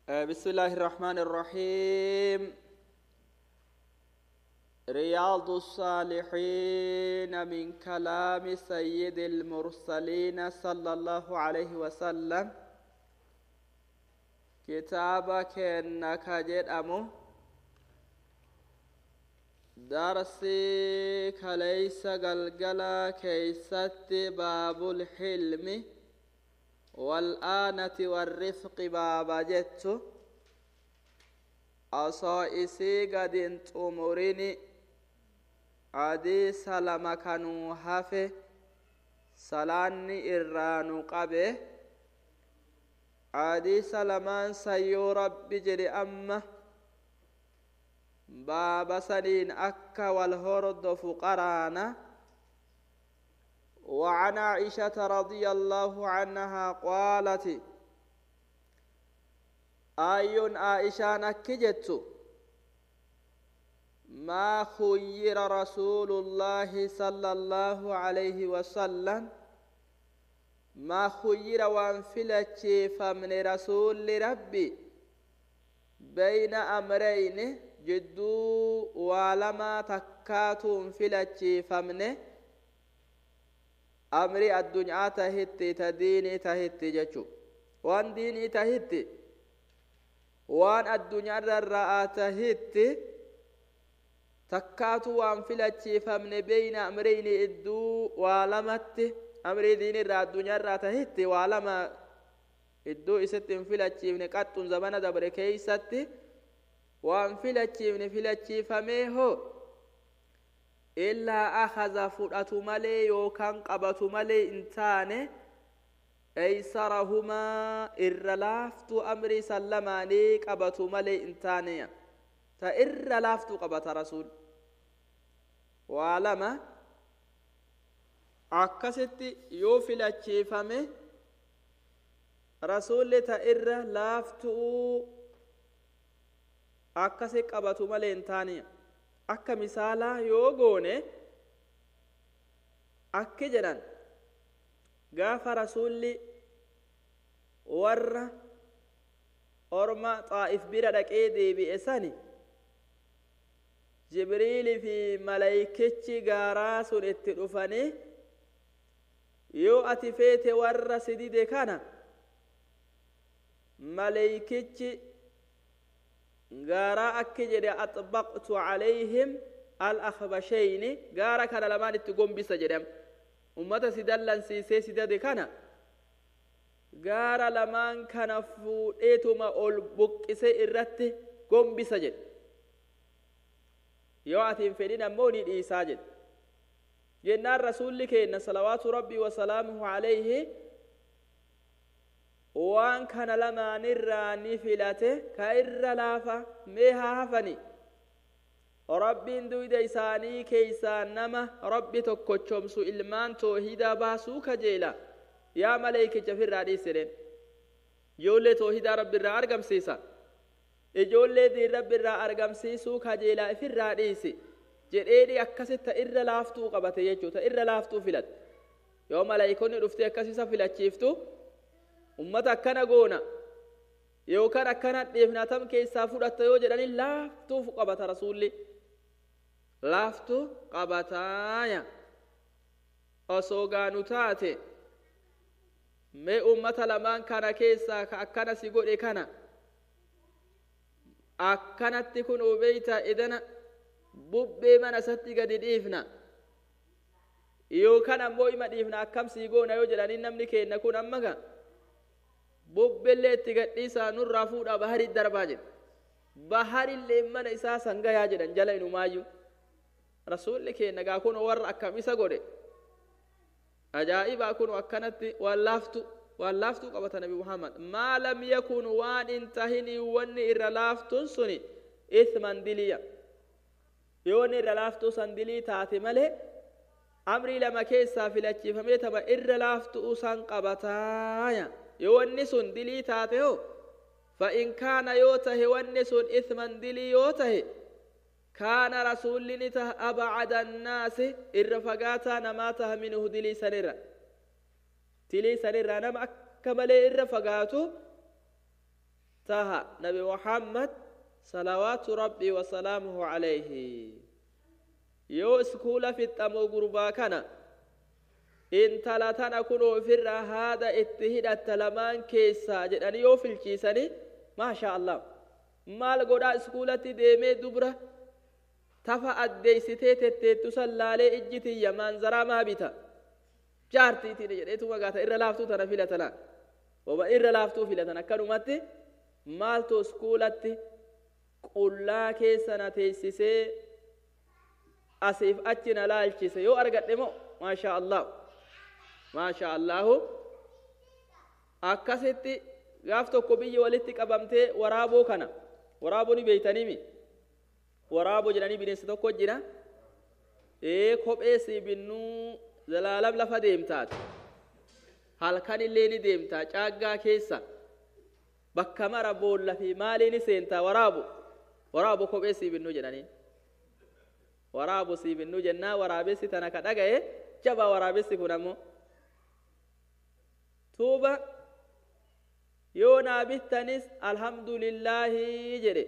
بسم الله الرحمن الرحيم. رياض الصالحين من كلام سيد المرسلين صلى الله عليه وسلم. كتابك إنك جدأمه درسي كليس قلقلا كيست باب الحلم والآنة والرفق بابا جتو أصائسي قد انتمريني عدي سلام كانوا هفه سلاني إرانو قبه عدي سلامان سيو ربي جري أمه بابا سنين أكا والهرد فقرانا. وعن عائشة رضي الله عنها قالت أي عائشة نكجت ما خير رسول الله صلى الله عليه وسلم ما خير وانفلت فمن رسول ربي بين أمرين جدو ولما تكاتم فلت فمنه أمري الدنيا تهتي تديني تهتي جتشو وان ديني تهتي وان الدنيا الرأى تهتي تكاتو وان فلتشي فمن بين أمرين إدو ولمت أمري ديني الرأى الدنيا الرأى تهتي ولما إدو إستن فلتشي من قطن زمان دبر كيستي وان فلتشي من فلتشي فميهو إلا أخذ فرأة ملي يوكان قبة ملي إنتاني أيسرهما إرلافت أمري سلماني قبة ملي إنتاني تإرلافت قبة رسول وعلما عكست يوفل الشيفامي رسول تإرلافت عكست قبة ملي إنتاني akka misaalaa yoo goone akki jedhan gaafa rasuulli warra orma xaa'if bira dhaqee deebi'e sani jibriili fi malaykichi gaaraa sun itti dhufanii yoo ati feete warra sidide kana malaykichi غارا أكجد أطبقت عليهم الأخبشين غارا كان لمان تقوم بسجدهم أمتا سيدلن سيسي سيدد كان غارا لمان كان فوئتما أولبك سيئرت قوم بسجد يوعتين فدين موني دي ساجد جنان رسول لك إن صلوات ربي وسلامه عليه وان كان لما نراني فلاته كإر لافا ميها هفني ربي اندو ديساني كيسان نما ربي تكوچوم سو إلمان توحيدا باسو كجيلا يا ملايكة جفر رادي سرين يولي توحيدا ربي را أرقم سيسا يولي دي ربي را أرقم سيسو كجيلا فر رادي سي جريدي أكسي تإر لافتو قبطي يجو تإر لافتو فلات يوم ملايكوني رفتي أكسيسا فلات شيفتو ummata akkana goona yookaan akkana dheefnatam keessaa fudhatta yoo jedhani laaftuu qabata rasuulli laaftuu qabataaya osoo gaanu taate mee ummata lamaan kana keessaa ka akkana si godhe kana akkanatti kun ubeeyta idana bubbee mana satti gadi dhiifna yookaan ammoo ima dhiifna akkam sii goona yoo jedhani namni keenna kun ammaga bubbelleetti gadhiisaa nurraa fuudhaa bahari darbaa jedhe baharillee mana isaa sangayaa jedhan jala inumaayyuu rasuulli keenya gaa kun warra akkam isa godhe ajaa'ibaa kun akkanatti waan laaftuu qabata nabi muhammad maa lam yakun waan in tahinii wanni irra laaftuun suni ithman diliya yoonni irra laaftuu san dilii taate malee amrii lama keessaa filachiifamee tama irra laaftuu san qabataaya يواني سن دلي تاتهو فإن كان يوته واني سن إثما دلي يوته كان رسول نته أبعد الناس إرفقاتا نماته منه دلي سنرا تلي سنرا نم أكمل إرفقاتو تها نبي محمد صلوات ربي وسلامه عليه يو اسكولا في التمو قربا كان إن تلاتنا كنوا في هذا اتهد التلمان كيسا جدني يو في الكيساني ما شاء الله مال قدا اسكولة ديمي دبرة تفا أديستي تسلالي اجتي يمان زرا ما بيتا جارتي تيني جدتو مقاتا إرى لافتو تنفيلتنا وما إرى لافتو فيلتنا كانوا ماتي مالتو اسكولة قلا كيسانا تيسيسي أسيف أجنا لالكيسي يو أرغت نمو ما شاء الله ما شاء الله أكاسيتي غافتو كوبي ولتك أبامتي ورابو كان ورابو ني بيتانيمي ورابو جناني بنيستو كو جنا كوبئي بنو زلالم لفا ديمتات halkan illee ni deemta caaggaa keessa bakka mara boolla fi maalii ni seenta waraabu kophee siibinnu jedhanii waraabu siibinnu jennaa waraabessi tana ka dhagaye jabaa waraabessi kun ammoo tuuba yoo naa bittanis alhamdulillaahi jedhe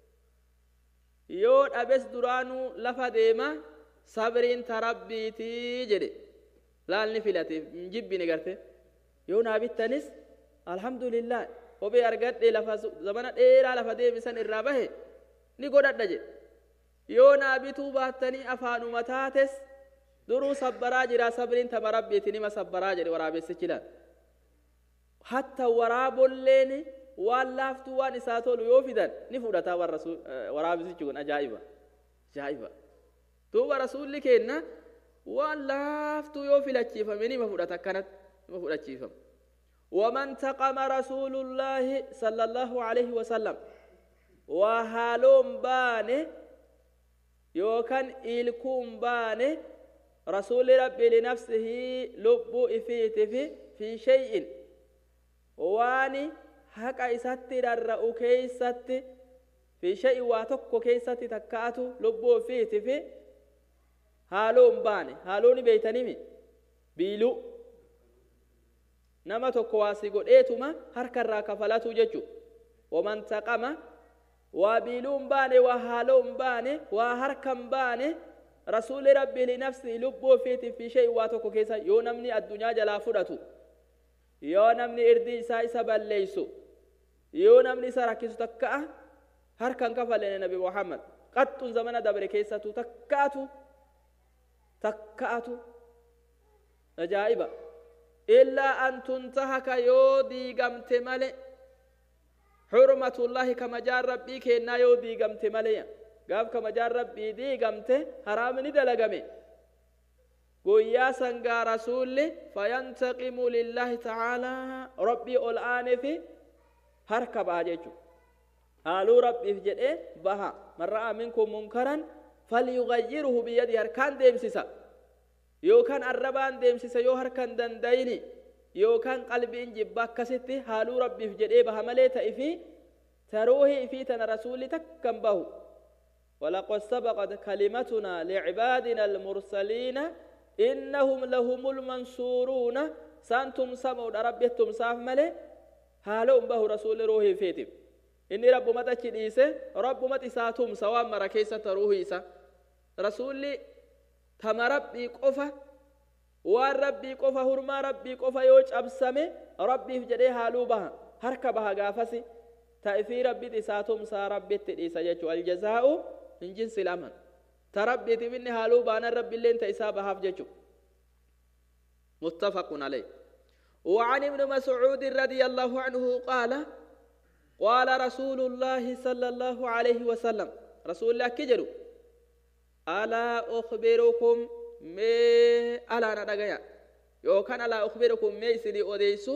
yoo dhabes duraanuu lafa deema sabriin tarabbiitii jedhe laalni filateef jibbine garte yoo naa bittanis alhamdulillah kophee argadhe lafa zamana dheeraa lafa deemisan irraa bahe ni godhadha jedhe yoo naa bituu baattanii afaanuma taates duruu sabbaraa jira sabriin tama rabbiiti nima sabbaraa jedhe waraabessichi laal hatta waraabolleen waan laaftuu waan isaa tolu yoo fidan ni fudhataa waraabessichi kun ajaa'iba duuba rasuulli kenna waan laaftuu yoo filachiifame nima fudhata akkanatti nima fudhachiifama ومن تقم رسول الله صلى الله عليه وسلم وهالوم بانه يوكن إلكم بانه رسول ربي لنفسه لبو إفيت في شيء واني حقا إساتي ررأو كيساتي في شيء واتوكو كيساتي تكاتو لبو إفيت في هالوم بانه هالوني بيتنمي بيلو nama tokko waasi godheetuma harkarraa kafalatu jechu waman taqama waa biiluun baane waa haaloon baane waa harkan baane rasuuli rabbii linafsi lubbuu ofiitiif fi shay waa tokko keessa yoo namni addunyaa jalaa fudhatu yoo namni irdii isaa isa balleeysu yoo namni isa rakkisu takka'a harkan kafalene nabi muhammad qaxxun zamana dabre keessatu takka'atu ajaa'iba إلا أن تنتهك يودي قمت ملئ حرمة الله كما جار ربي كينا يودي قمت ملئ قاب كما جار ربي دي قمت حرام ندلقمي قويا سنقى رسول فينتقم لله تعالى ربي الآن في هركب آجيجو قالوا ربي في جدئ بها من رأى منكم منكرا فليغيره بيده هركان ديمسيسا yookaan arrabaan deemsisa yoo harkan dandayni yookaan qalbiin jibba akkasitti haaluu rabbiif jedhee baha malee ta'i fi taruuhii fi tana rasuulli takkan bahu walaqad sabaqat kalimatuna li'ibadina almursaliina innahum lahumul mansuuruuna saantum samuudha rabbittum saaf malee haaloon bahu rasuulli ruuhii fiitiif inni rabbumata achi dhiise rabbumat isaa tumsa waan mara keessa taruuhii isa rasuulli tama rabbii qofa waan rabbii qofa hurmaa rabbii qofa yoo cabsame rabbiif jedhee haaluu baha harka baha gaafasi ta'ifii rabbiit isaa tumsaa rabbitti dhiisa jechuu aljazaa'u min jinsi laman ta rabbiitiif inni haaluu baanan rabbiilleen ta isaa bahaaf jechuu muttafaqun alayh وعن ابن مسعود رضي الله عنه قال قال رسول الله صلى الله عليه وسلم رسول الله كجرو ألا أخبركم ما ألا ندعيا يو كان ألا أخبركم ما يسدي أديسو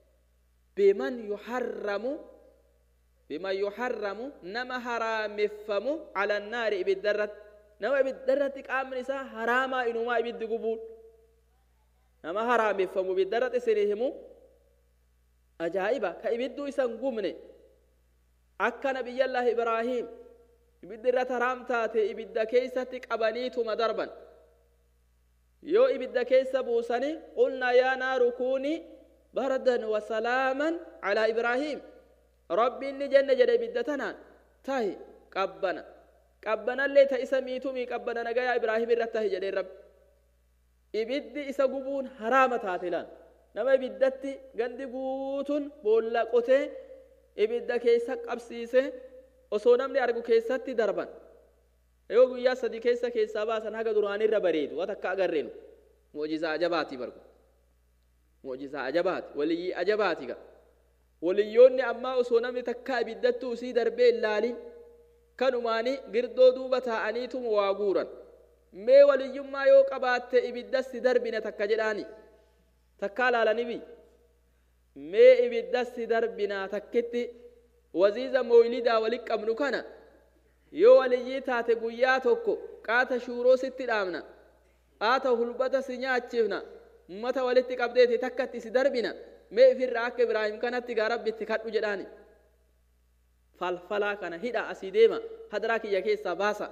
بما يحرم نما حرام فمو على النار بالدرة نما بالدرة كامل سا حراما إنه ما يبدي قبول نما حرام فمو بالدرة سريهمو أجائبا كيبدو إسان قمني أكا نبي الله إبراهيم ibidda haram taate ibidda keessatti qabaniituma darban yoo ibidda keessa buusani qulna yaa naaru kuuni bardan wa salaaman ala ibraahim ربي إني جنة جدي بدتنا تاي قبنا اللي تأسى ميتومي قبنا نجايا إبراهيم الرتاه جدي رب إبدي إسا قبون حرامة هاتلان نما إبدتي غندي قوتون بولا قوتي إبدا كيسا قبسيسي وصونم لي أرقو كيساتي دربان yoo guyyaa sadii keessa baasan haga duraanirra bareedu waan akka agarreenu mu'jizaa ajabaati barku mu'jizaa ajabaati waliyyi ajabaati ga waliyyoonni ammaa osoo namni takka ibiddattu usii darbee ilaalin kanumaani girdoo duuba taa'aniitu waa guuran mee waliyyummaa yoo qabaatte ibiddasti darbina takka jedhaani takka laalanibi mee ibiddasti darbina takkitti waziiza mooylidaa walitti qabnu kana yoo waliyyii taate guyyaa tokko qaata shuuroo sitti dhaamna qaata hulbata si nyaachifna ummata walitti qabdeeti takkatti si darbina mee ifirra akka Ibraahim kanatti gaa rabbitti kadhu jedhaani falfalaa kana hidha asii deema hadaraa kiyya keessaa baasa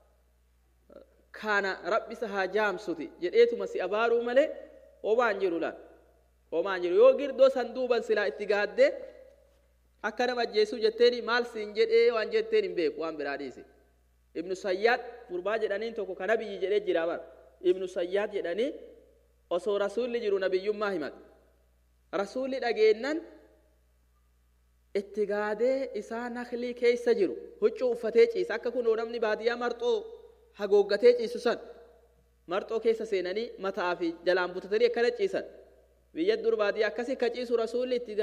kana rabbi isa haa jaamsuti jedheetuma si abaaruu malee homaan jiru laal homaan jiru yoo girdoo san duuban silaa itti gaadde akka nama ajjeesuu jetteeni maal siin jedhee waan jetteen hin beeku waan biraa dhiise ibnu sayyaad gurbaa jedhaniin tokko kana biyyi jedhee jira bar ibnu sayyaad jedhanii osoo rasuulli jiru nabiyyummaa himat rasuulli dhageennan itti gaadee isaa naklii keessa jiru huccuu uffatee ciisa akka kunoo namni baadiyyaa marxoo hagooggatee ciisu san marxoo keessa seenanii mataa fi jalaan butatanii akkana ciisan biyya dur baadiyyaa akkasii ka ciisu rasuulli itti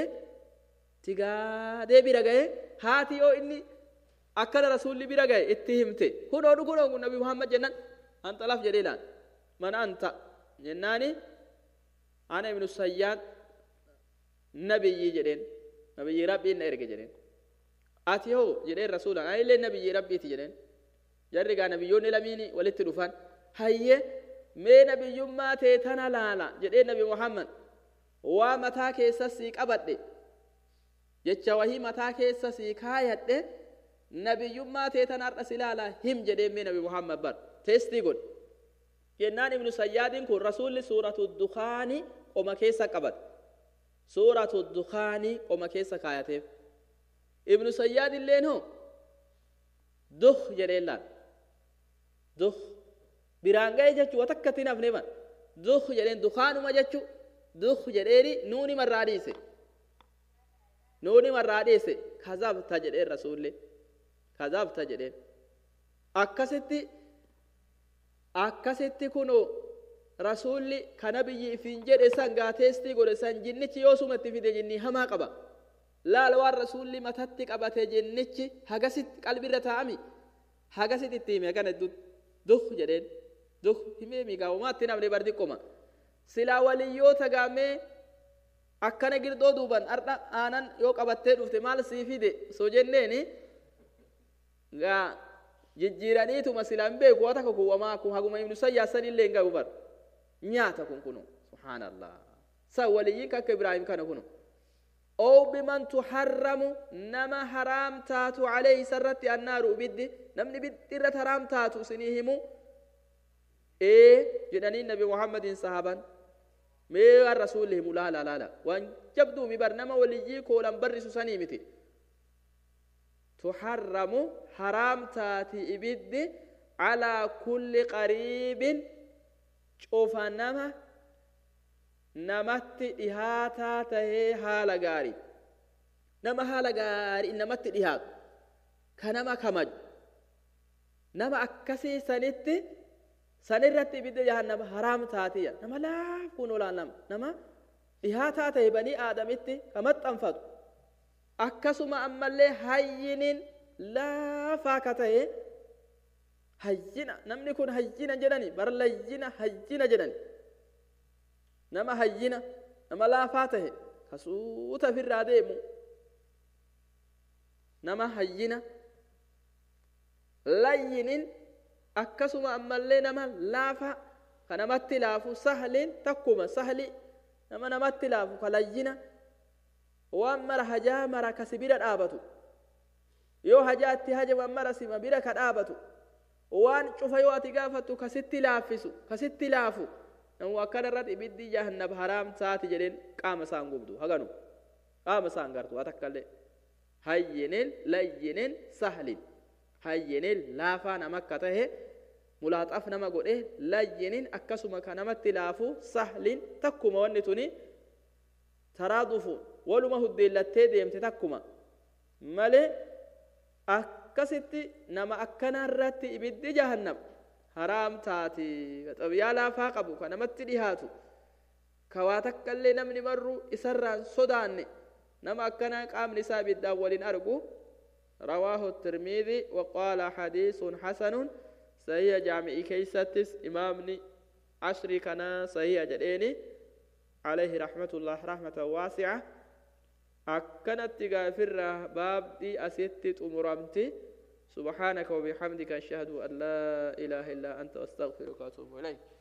gaadee bira gahe haati yoo inni akkana rasuulli bira gahe itti himte kunoo dhugunoo kun nabi Muhammad jennan anxalaf jedhee laan man anta jennaani ana ibnu sayyaad nabiyyi jedheen nabiyyi rabbiin na erge jedheen ati hoo jedheen rasuulaan ani illee nabiyyi rabbiiti jedheen jarri gaa nabiyyoonni lamiini walitti dhufan hayye mee nabiyyummaa tee tana laala jedheen nabi Muhammad waa mataa keessa sii qabadhe jecha wahii mataa keessa sii kaayadhe nabiyyummaa tee tana har'a si laala him jedheen mee nabi Muhammad bar teestii godhe jennaan ibnu sayyaadiin kun rasuulli suuratu dukaanii qoma keessa qabate suuratu dukaanii qoma keessa kaayateef ibnu sayyaad illeen hoo duh jedheen laal duh biraan ga'e jechuu watakkatti nafne man duh jedheen dukaanuma jechuu duh jedheeni nuuni marraa dhiise kazabta jedheen rasuulli kazabta jedheen akkasitti kunoo rasuulli kana biyyi ifiin jedhe san gaateestii godhe san jinnichi yoo sumatti fide jinni hamaa qaba laal waan rasuulli matatti qabate jinnichi hagasitti qalbirra taa'ami hagasitti itti hime kana duh jedheen duh himee migaawumaatti namni bardiqqoma silaa waliyyoota gaamee akkana girdoo duuban ardha aanan yoo qabattee dhufte maal sii fide soo jenneeni gaa jijjiiraniituma silaa hin beeku wata kukuwamaa kun haguma ibnu sayyaasan illee hin gahu bar nyaata kun kunu subhaanallah san waliyyiin kakka Ibraahim kana kunu أو بمن تحرم نما حرام تاتو عليه سرت النار بدي نمني بدي حرام تاتو سنيهمو جناني النبي محمد صحابا مي الرسول هم لا لا لا لا وان جبدو مبرنما وليجيكو لم برسو سنيمتي تحرم حرام تاتي بدي على كل قريب شوف نما namatti dhihaataa tahee haala gaarii nama haala gaarii namatti dhihaatu ka nama kamaju nama akkasii sanirratti ibidda jahannama haraam taatiya nama laafuun olaan nama dhihaataa tahe banii aadamitti ka maxxanfatu akkasuma ammallee hayyiniin laafaa ka tahe hayyina namni kun hayyina jedhani barlayyina hayyina jedhani nama hayyina nama laafaa tahe kasuuta firraa deemu nama hayyina layyinin akkasuma ammallee nama laafa ka namatti laafu sahlin takkuma sahli nama namatti laafu ka layyina waan mara hajaa mara ka sibira dhaabatu yoo hajaatti hajaman mara sima bira ka dhaabatu waan cufa yoo ati gaafattu kasitti laaffisu kasitti laafu namu akkana irratti ibiddi jahannam haraam taati jedheen qaama isaan gubdu haganu qaama isaan gartu waa takkallee هين لين سهل هين لا فانا مكته ملاطف نما غده لين اكسما كنمت لافو سهل تكما ونتني ترادف ولما هدلت ديمت تكما مالي اكستي نما اكنا رت ابد جهنم حرام تاتي طبيا لا فاقبو كنمت ديهاتو كواتك اللي نمني مرو اسران سوداني نما اكنا قام نساب الدولين ارجو رواه الترمذي وقال حديث حسن صحيح جامعي كيستس إمامني عشري كنا صحيح جديني عليه رحمة الله رحمة واسعة أكنت تغافر باب دي أسيتت أمرامتي سبحانك وبحمدك أشهد أن لا إله إلا أنت أستغفرك وأتوب إليك